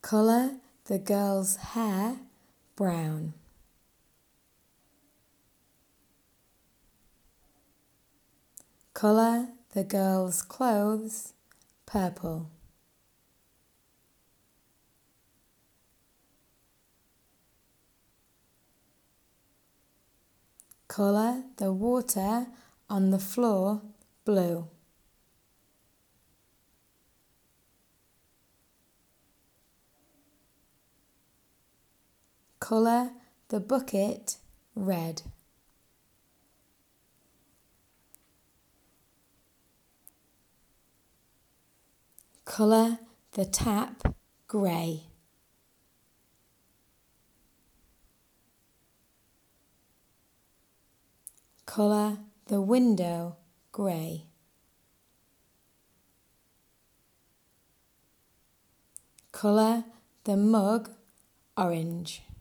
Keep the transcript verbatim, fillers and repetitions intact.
Colour the girl's hair brown. Colour the girl's clothes purple. Colour the water on the floor blue. Colour the bucket red. Colour the tap grey. Colour the window grey. Colour the mug orange.